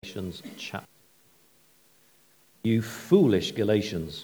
Galatians chapter. You foolish Galatians,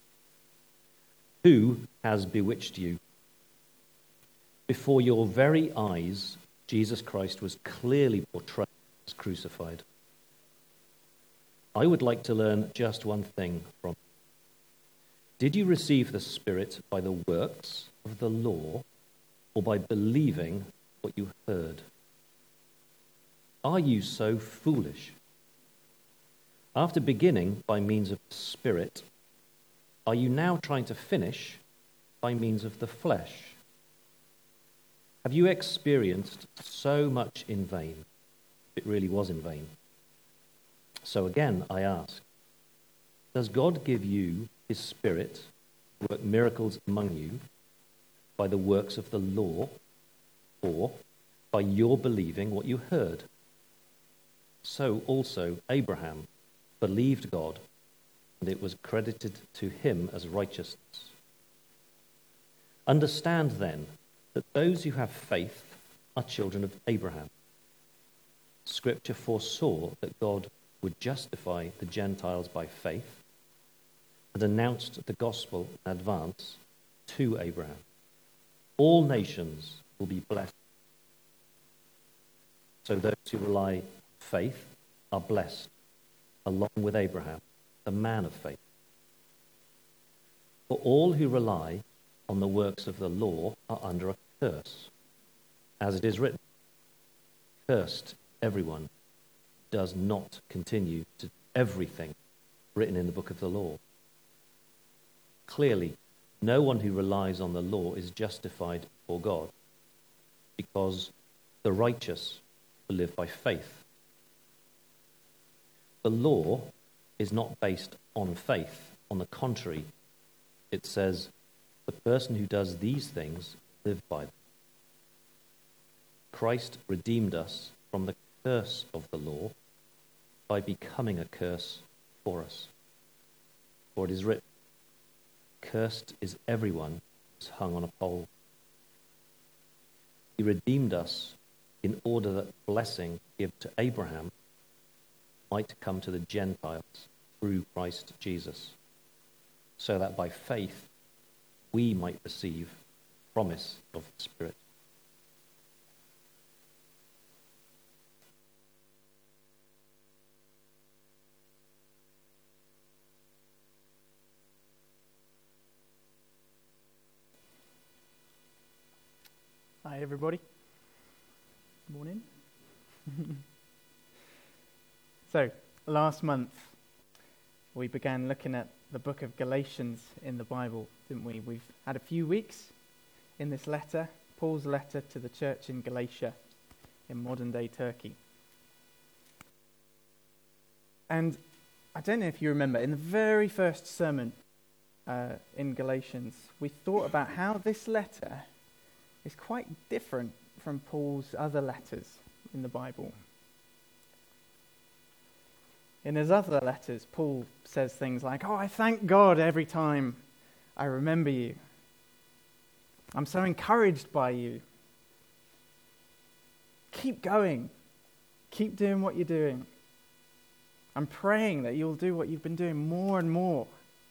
who has bewitched you? Before your very eyes, Jesus Christ was clearly portrayed as crucified. I would like to learn just one thing from you. Did you receive the Spirit by the works of the law or by believing what you heard? Are you so foolish? After beginning by means of the Spirit, are you now trying to finish by means of the flesh? Have you experienced so much in vain? It really was in vain. So again, I ask, does God give you his Spirit to work miracles among you by the works of the law or by your believing what you heard? So also Abraham believed God, and it was credited to him as righteousness. Understand then that those who have faith are children of Abraham. Scripture foresaw that God would justify the Gentiles by faith and announced the gospel in advance to Abraham. All nations will be blessed. So those who rely on faith are blessed, along with Abraham, the man of faith. For all who rely on the works of the law are under a curse. As it is written, cursed everyone who does not continue to do everything written in the book of the law. Clearly, no one who relies on the law is justified before God, because the righteous will live by faith. The law is not based on faith. On the contrary, it says, the person who does these things live by them. Christ redeemed us from the curse of the law by becoming a curse for us. For it is written, cursed is everyone who is hung on a pole. He redeemed us in order that blessing given to Abraham might come to the Gentiles through Christ Jesus, so that by faith we might receive the promise of the Spirit. Hi, everybody. Good morning. So, last month, we began looking at the book of Galatians in the Bible, didn't we? We've had a few weeks in this letter, Paul's letter to the church in Galatia, in modern-day Turkey. And I don't know if you remember, in the very first sermon in Galatians, we thought about how this letter is quite different from Paul's other letters in the Bible. In his other letters, Paul says things like, I thank God every time I remember you. I'm so encouraged by you. Keep going. Keep doing what you're doing. I'm praying that you'll do what you've been doing more and more.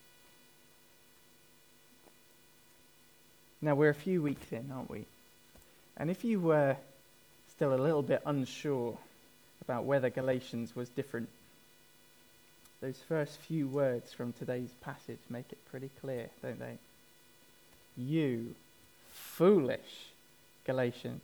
Now, we're a few weeks in, aren't we? And if you were still a little bit unsure about whether Galatians was different, those first few words from today's passage make it pretty clear, don't they? You foolish Galatians.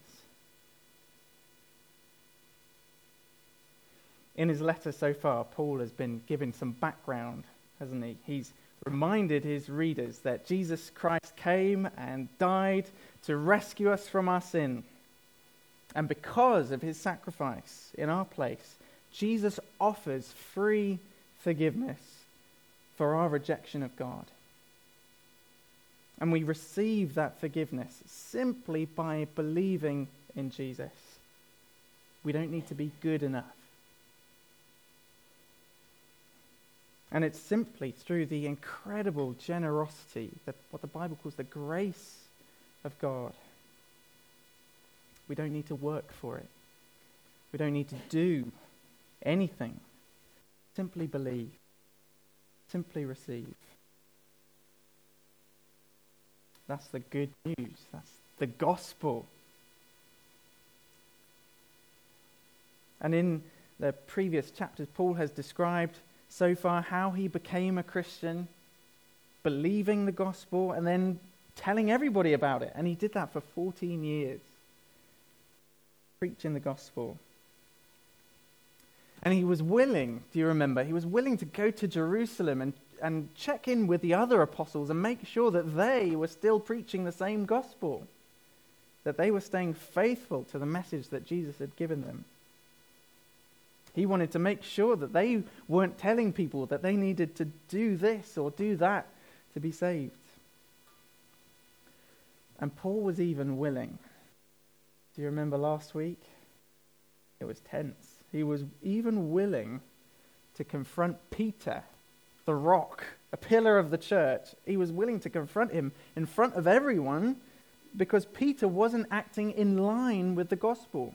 In his letter so far, Paul has been given some background, hasn't he? He's reminded his readers that Jesus Christ came and died to rescue us from our sin. And because of his sacrifice in our place, Jesus offers free forgiveness for our rejection of God. And we receive that forgiveness simply by believing in Jesus. We don't need to be good enough. And it's simply through the incredible generosity, what the Bible calls the grace of God. We don't need to work for it. We don't need to do anything Simply believe. Simply receive. That's the good news. That's the gospel. And in the previous chapters, Paul has described so far how he became a Christian, believing the gospel, and then telling everybody about it. And he did that for 14 years, preaching the gospel. And he was willing, do you remember? He was willing to go to Jerusalem and check in with the other apostles and make sure that they were still preaching the same gospel, that they were staying faithful to the message that Jesus had given them. He wanted to make sure that they weren't telling people that they needed to do this or do that to be saved. And Paul was even willing. Do you remember last week? It was tense. He was even willing to confront Peter, the rock, a pillar of the church. He was willing to confront him in front of everyone because Peter wasn't acting in line with the gospel.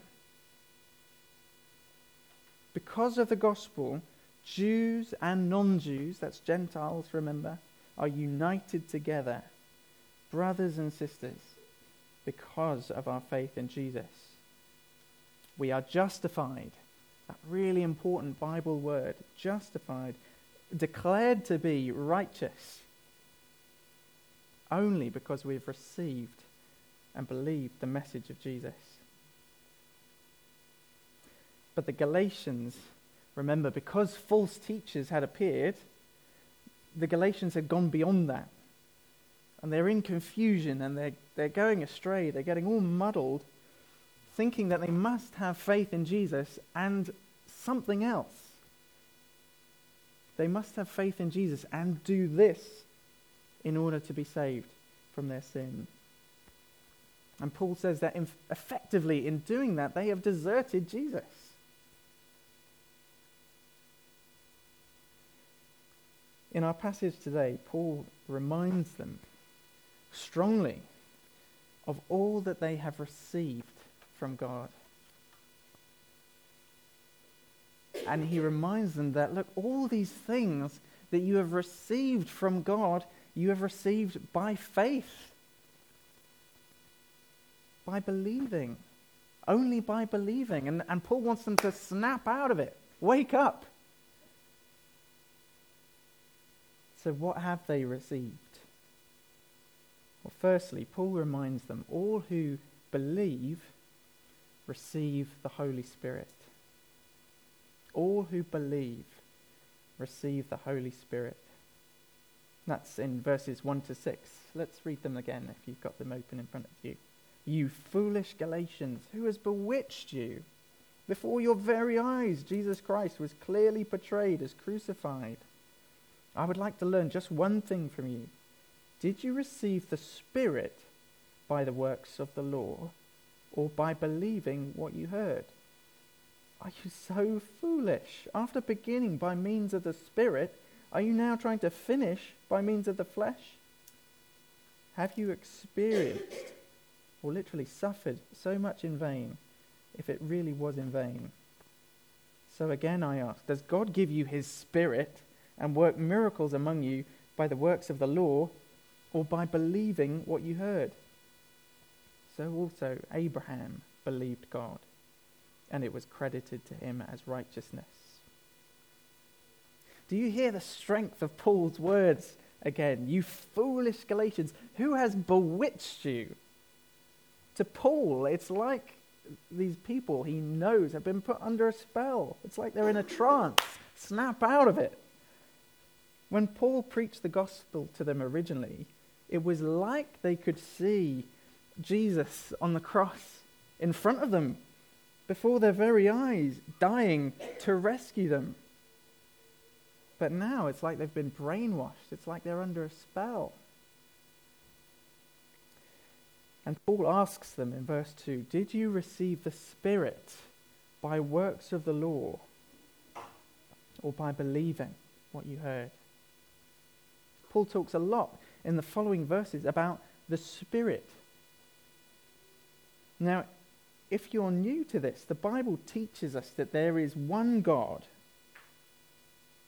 Because of the gospel, Jews and non-Jews, that's Gentiles, remember, are united together, brothers and sisters, because of our faith in Jesus. We are justified. That really important Bible word, justified, declared to be righteous, only because we've received and believed the message of Jesus. But the Galatians, remember, because false teachers had appeared, the Galatians had gone beyond that. And they're in confusion and they're going astray. They're getting all muddled, thinking that they must have faith in Jesus and something else. They must have faith in Jesus and do this in order to be saved from their sin. And Paul says that effectively in doing that, they have deserted Jesus. In our passage today, Paul reminds them strongly of all that they have received from God. And he reminds them that, look, all these things that you have received from God, you have received by faith. By believing. Only by believing. And Paul wants them to snap out of it. Wake up. So what have they received? Well, firstly, Paul reminds them all who believe receive the Holy Spirit. All who believe receive the Holy Spirit. That's in verses 1 to 6. Let's read them again if you've got them open in front of you. You foolish Galatians, who has bewitched you? Before your very eyes, Jesus Christ was clearly portrayed as crucified. I would like to learn just one thing from you. Did you receive the Spirit by the works of the law or by believing what you heard? Are you so foolish? After beginning by means of the Spirit, are you now trying to finish by means of the flesh? Have you experienced or literally suffered so much in vain, if it really was in vain? So again I ask, does God give you his Spirit and work miracles among you by the works of the law or by believing what you heard? So also Abraham believed God, and it was credited to him as righteousness. Do you hear the strength of Paul's words again? You foolish Galatians, who has bewitched you? To Paul, it's like these people he knows have been put under a spell. It's like they're in a trance. Snap out of it. When Paul preached the gospel to them originally, it was like they could see Jesus on the cross in front of them, before their very eyes, dying to rescue them. But now it's like they've been brainwashed. It's like they're under a spell. And Paul asks them in verse 2, did you receive the Spirit by works of the law or by believing what you heard? Paul talks a lot in the following verses about the Spirit. Now, if you're new to this, the Bible teaches us that there is one God,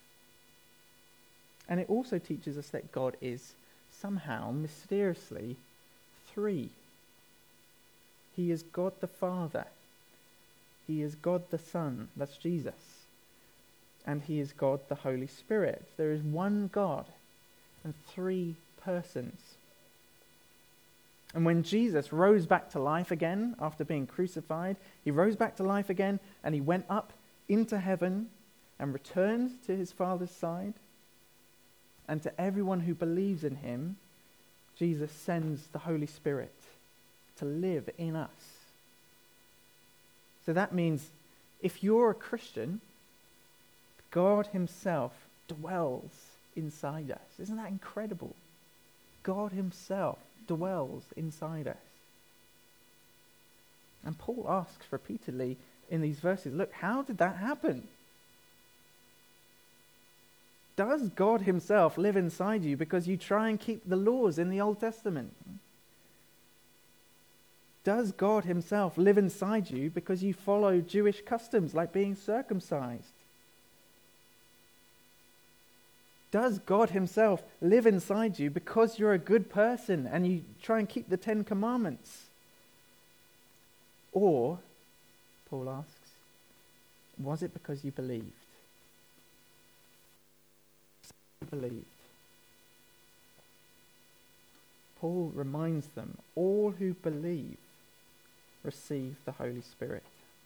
And it also teaches us that God is somehow, mysteriously, three. He is God the Father. He is God the Son, that's Jesus. And he is God the Holy Spirit. There is one God and three persons. And when Jesus rose back to life again after being crucified, he rose back to life again and he went up into heaven and returned to his Father's side. And to everyone who believes in him, Jesus sends the Holy Spirit to live in us. So that means if you're a Christian, God himself dwells inside us. Isn't that incredible? God himself dwells inside us. And Paul asks repeatedly in these verses, look, how did that happen? Does God himself live inside you because you try and keep the laws in the Old Testament? Does God himself live inside you because you follow Jewish customs like being circumcised? Does God himself live inside you because you're a good person and you try and keep the 10 Commandments? Or, Paul asks, was it because you believed? Believed. Paul reminds them, all who believe receive the Holy Spirit.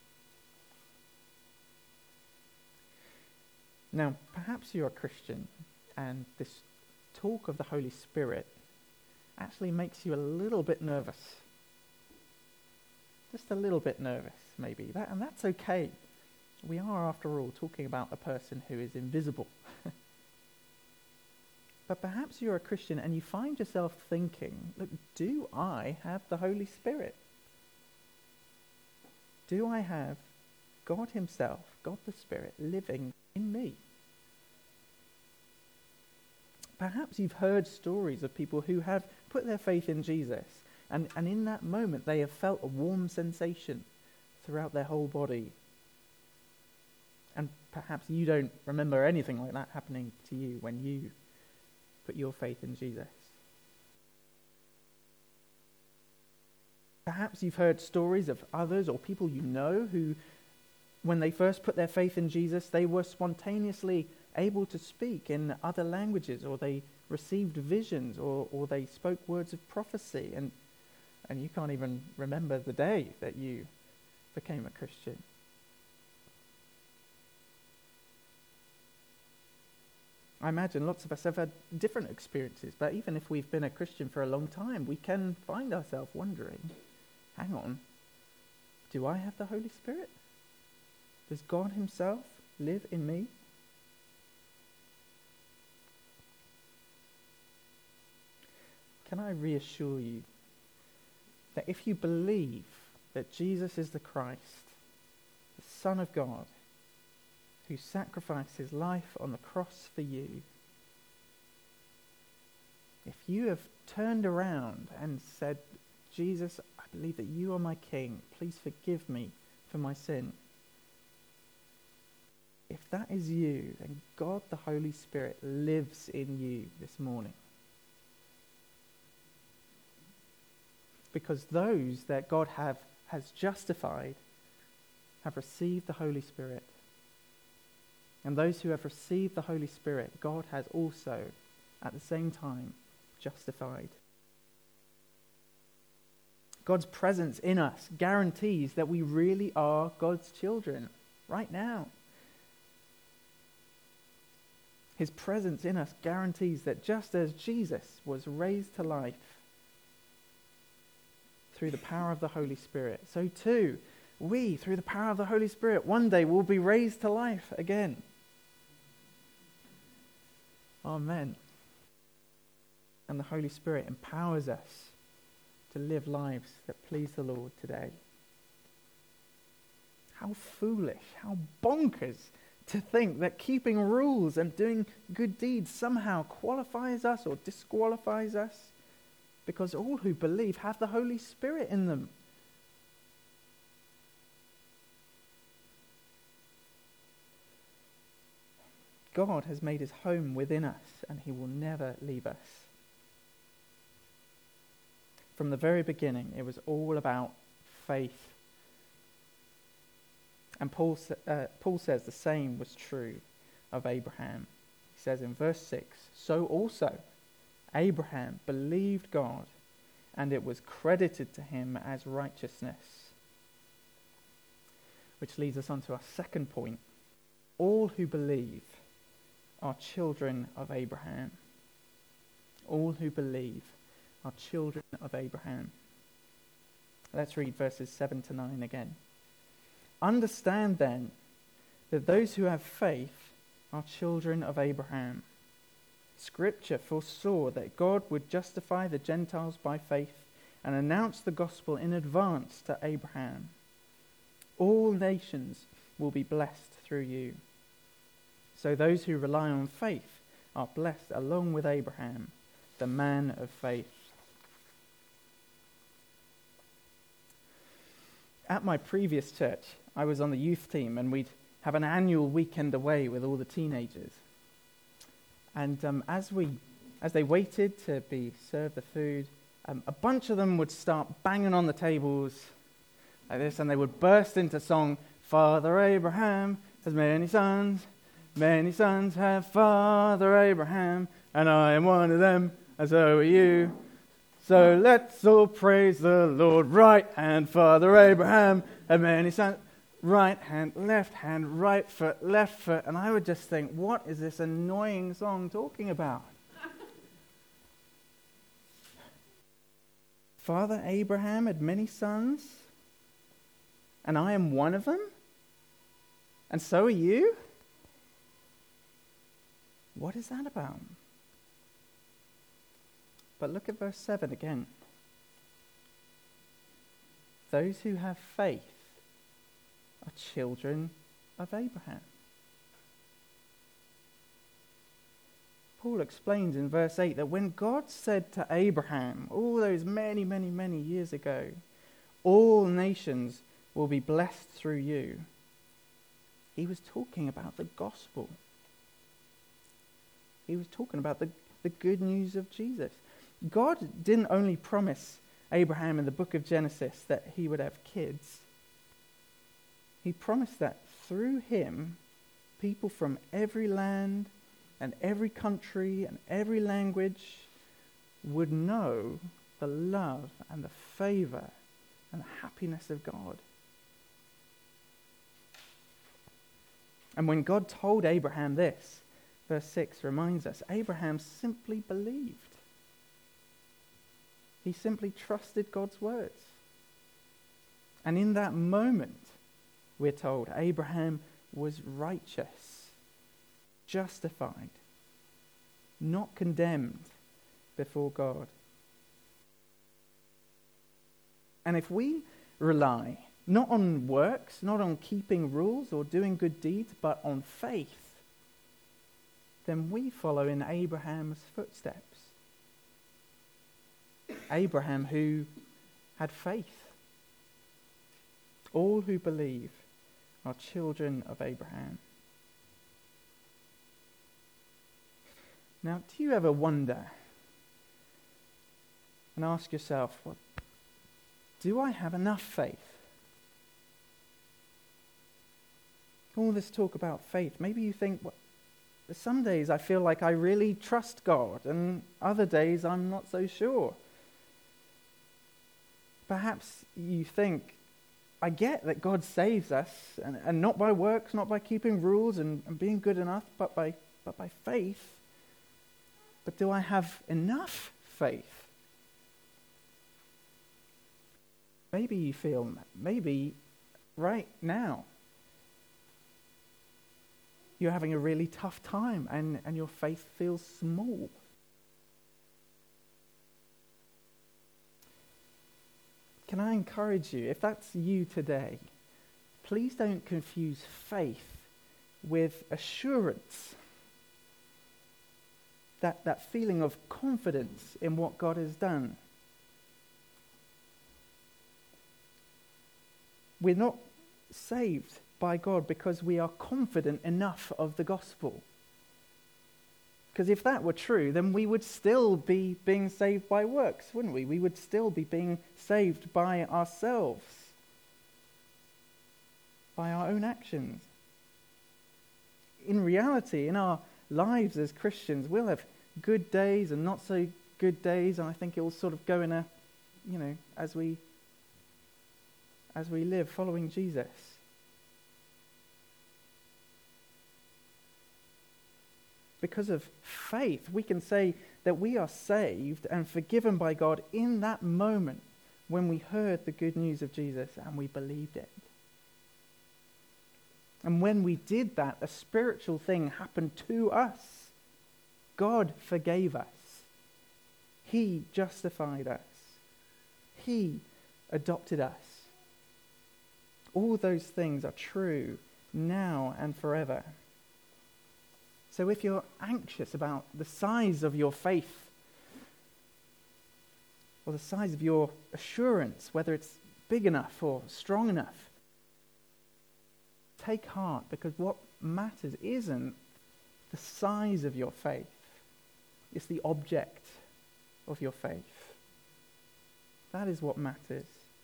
Now, perhaps you're a Christian and this talk of the Holy Spirit actually makes you a little bit nervous. Just a little bit nervous, maybe. And that's okay. We are, after all, talking about a person who is invisible. But perhaps you're a Christian and you find yourself thinking, look, do I have the Holy Spirit? Do I have God himself, God the Spirit, living in me? Perhaps you've heard stories of people who have put their faith in Jesus, and in that moment they have felt a warm sensation throughout their whole body. And perhaps you don't remember anything like that happening to you when you put your faith in Jesus. Perhaps you've heard stories of others or people you know who, when they first put their faith in Jesus, they were spontaneously able to speak in other languages, or they received visions, or they spoke words of prophecy, and you can't even remember the day that you became a Christian. I imagine lots of us have had different experiences, but even if we've been a Christian for a long time, we can find ourselves wondering, hang on, do I have the Holy Spirit? Does God himself live in me? Can I reassure you that if you believe that Jesus is the Christ, the Son of God, who sacrificed his life on the cross for you, if you have turned around and said, Jesus, I believe that you are my King, please forgive me for my sin. If that is you, then God the Holy Spirit lives in you this morning. Because those that God has justified have received the Holy Spirit. And those who have received the Holy Spirit, God has also, at the same time, justified. God's presence in us guarantees that we really are God's children right now. His presence in us guarantees that just as Jesus was raised to life through the power of the Holy Spirit, so too we, through the power of the Holy Spirit, one day will be raised to life again. Amen. And the Holy Spirit empowers us to live lives that please the Lord today. How foolish, how bonkers to think that keeping rules and doing good deeds somehow qualifies us or disqualifies us, because all who believe have the Holy Spirit in them. God has made his home within us, and he will never leave us. From the very beginning, it was all about faith. And Paul says the same was true of Abraham. He says in verse 6, "So also Abraham believed God, and it was credited to him as righteousness." Which leads us on to our second point. All who believe are children of Abraham. All who believe are children of Abraham. Let's read verses 7 to 9 again. "Understand then that those who have faith are children of Abraham. Scripture foresaw that God would justify the Gentiles by faith and announce the gospel in advance to Abraham. All nations will be blessed through you. So those who rely on faith are blessed along with Abraham, the man of faith." At my previous church, I was on the youth team, and we'd have an annual weekend away with all the teenagers. And as they waited to be served the food, a bunch of them would start banging on the tables like this, and they would burst into song, "Father Abraham has many sons have Father Abraham, and I am one of them, and so are you. So let's all praise the Lord. Right hand, Father Abraham had many sons." Right hand, right foot, left foot. And I would just think, what is this annoying song talking about? Father Abraham had many sons, and I am one of them, and so are you? What is that about? But look at verse 7 again. "Those who have faith are children of Abraham." Paul explains in verse 8 that when God said to Abraham, all those many, many, many years ago, "All nations will be blessed through you," he was talking about the gospel. He was talking about the good news of Jesus. God didn't only promise Abraham in the book of Genesis that he would have kids. He promised that through him, people from every land and every country and every language would know the love and the favor and the happiness of God. And when God told Abraham this, verse 6 reminds us, Abraham simply believed. He simply trusted God's words. And in that moment, we're told, Abraham was righteous, justified, not condemned before God. And if we rely not on works, not on keeping rules or doing good deeds, but on faith, then we follow in Abraham's footsteps. Abraham who had faith. All who believe are children of Abraham. Now, do you ever wonder and ask yourself, well, do I have enough faith? All this talk about faith, maybe you think, well, some days I feel like I really trust God, and other days I'm not so sure. Perhaps you think, I get that God saves us, and not by works, not by keeping rules and being good enough, but by faith. But do I have enough faith? Maybe you feel, maybe right now, you're having a really tough time and your faith feels small. Can I encourage you, if that's you today, please don't confuse faith with assurance. That feeling of confidence in what God has done. We're not saved by God because we are confident enough of the gospel. Because if that were true, then we would still be being saved by works, wouldn't we? We would still be being saved by ourselves, by our own actions. In reality, in our lives as Christians, we'll have good days and not so good days, and I think it will sort of go in a, as we live following Jesus. Because of faith, we can say that we are saved and forgiven by God in that moment when we heard the good news of Jesus and we believed it. And when we did that, a spiritual thing happened to us. God forgave us. He justified us. He adopted us. All those things are true now and forever. So if you're anxious about the size of your faith or the size of your assurance, whether it's big enough or strong enough, take heart, because what matters isn't the size of your faith. It's the object of your faith. That is what matters.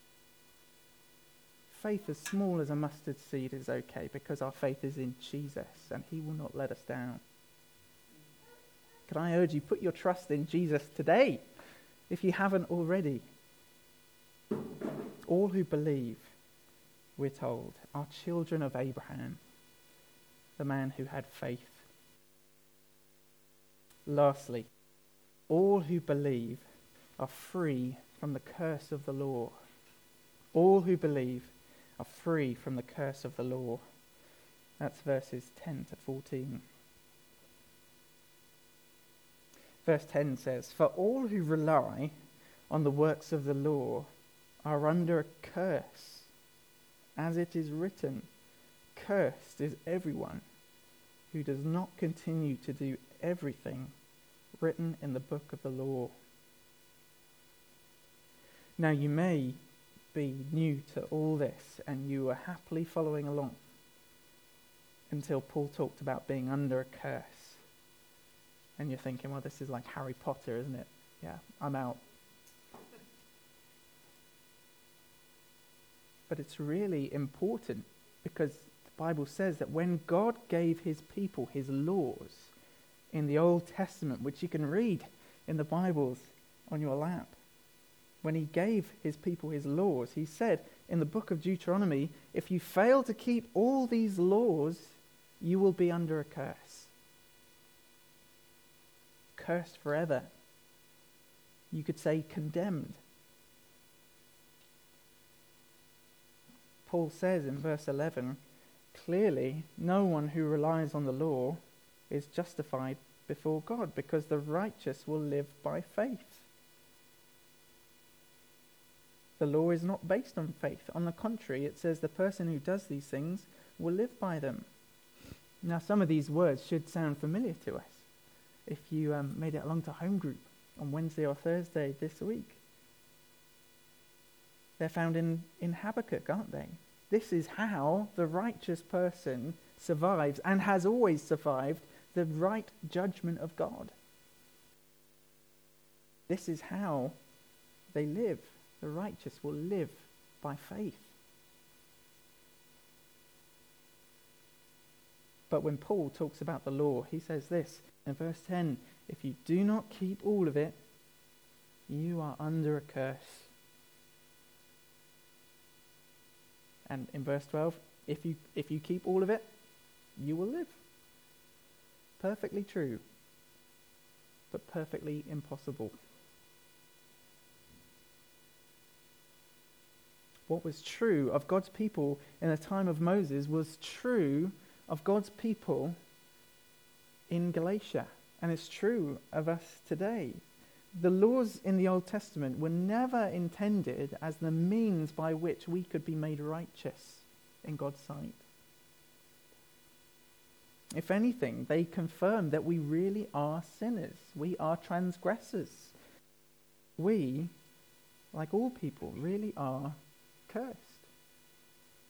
Faith as small as a mustard seed is okay, because our faith is in Jesus and he will not let us down. Can I urge you, put your trust in Jesus today, if you haven't already. All who believe, we're told, are children of Abraham, the man who had faith. Lastly, all who believe are free from the curse of the law. All who believe are free from the curse of the law. That's verses 10 to 14. Verse 10 says, "For all who rely on the works of the law are under a curse, as it is written, cursed is everyone who does not continue to do everything written in the book of the law." Now you may be new to all this and you were happily following along until Paul talked about being under a curse. And you're thinking, well, this is like Harry Potter, isn't it? Yeah, I'm out. But it's really important, because the Bible says that when God gave his people his laws in the Old Testament, which you can read in the Bibles on your lap, when he gave his people his laws, he said in the book of Deuteronomy, if you fail to keep all these laws, you will be under a curse. Cursed forever. You could say condemned. Paul says in verse 11, clearly, no one who relies on the law is justified before God, because the righteous will live by faith. The law is not based on faith. On the contrary, it says the person who does these things will live by them. Now, some of these words should sound familiar to us if you made it along to home group on Wednesday or Thursday this week. They're found in Habakkuk, aren't they? This is how the righteous person survives and has always survived the right judgment of God. This is how they live. The righteous will live by faith. But when Paul talks about the law, he says this in verse 10, if you do not keep all of it, you are under a curse. And in verse 12, if you keep all of it, you will live. Perfectly true, but perfectly impossible. What was true of God's people in the time of Moses was true of God's people in Galatia, and it's true of us today. The laws in the Old Testament were never intended as the means by which we could be made righteous in God's sight. If anything, they confirm that we really are sinners. We are transgressors. We, like all people, really are cursed.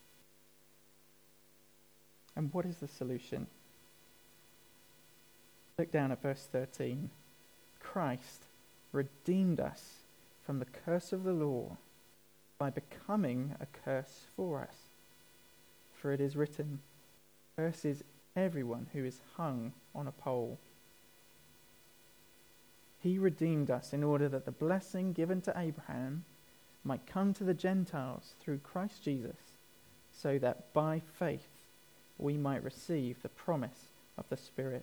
And what is the solution? Look down at verse 13. Christ redeemed us from the curse of the law by becoming a curse for us. For it is written, "Cursed is everyone who is hung on a pole." He redeemed us in order that the blessing given to Abraham might come to the Gentiles through Christ Jesus, so that by faith we might receive the promise of the Spirit.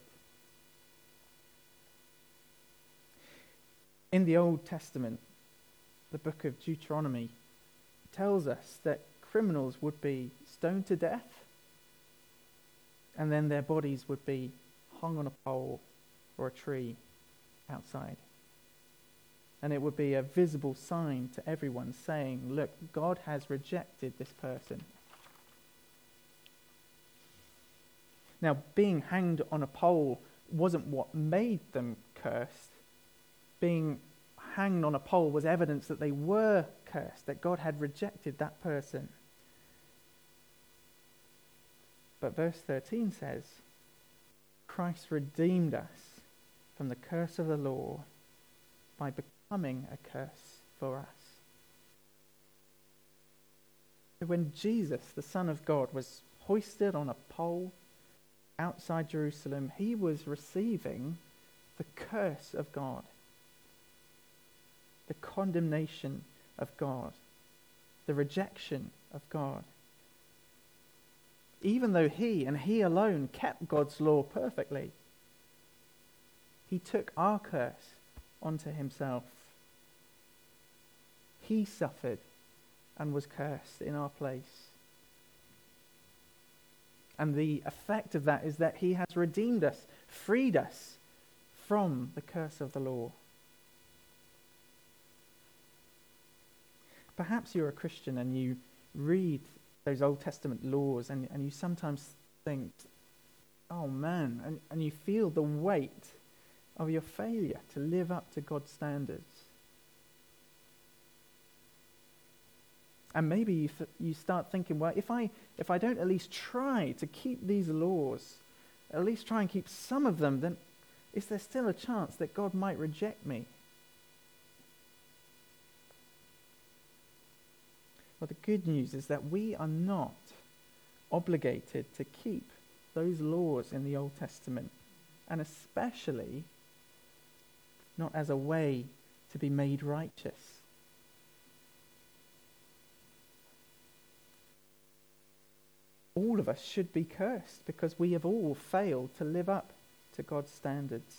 In the Old Testament, the book of Deuteronomy tells us that criminals would be stoned to death, and then their bodies would be hung on a pole or a tree outside. And it would be a visible sign to everyone saying, look, God has rejected this person. Now, being hanged on a pole wasn't what made them cursed. Being hanged on a pole was evidence that they were cursed, that God had rejected that person. But verse 13 says, Christ redeemed us from the curse of the law by becoming a curse for us. So when Jesus, the Son of God, was hoisted on a pole outside Jerusalem, he was receiving the curse of God, the condemnation of God, the rejection of God. Even though he and he alone kept God's law perfectly, he took our curse onto himself. He suffered and was cursed in our place. And the effect of that is that he has redeemed us, freed us from the curse of the law. Perhaps you're a Christian and you read those Old Testament laws and you sometimes think, oh man, and you feel the weight of your failure to live up to God's standards. And maybe you start thinking, well, if I don't at least try to keep these laws, at least try and keep some of them, then is there still a chance that God might reject me? Well, the good news is that we are not obligated to keep those laws in the Old Testament, and especially not as a way to be made righteous. All of us should be cursed because we have all failed to live up to God's standards.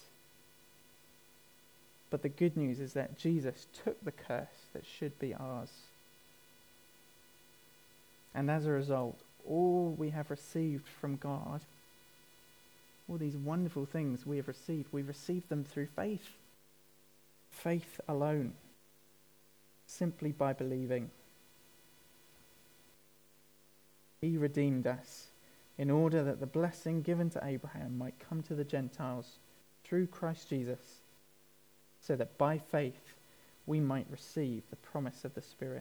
But the good news is that Jesus took the curse that should be ours. And as a result, all we have received from God, all these wonderful things we have received them through faith. Faith alone, simply by believing. He redeemed us in order that the blessing given to Abraham might come to the Gentiles through Christ Jesus, so that by faith we might receive the promise of the Spirit.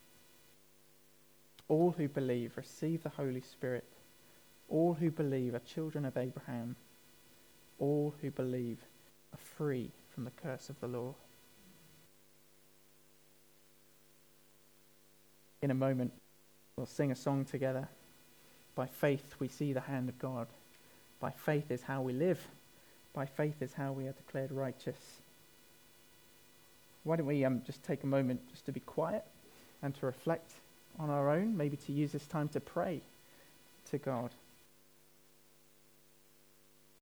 All who believe receive the Holy Spirit. All who believe are children of Abraham. All who believe are free from the curse of the law. In a moment, we'll sing a song together. By faith we see the hand of God. By faith is how we live. By faith is how we are declared righteous. Why don't we just take a moment just to be quiet and to reflect on our own, maybe to use this time to pray to God.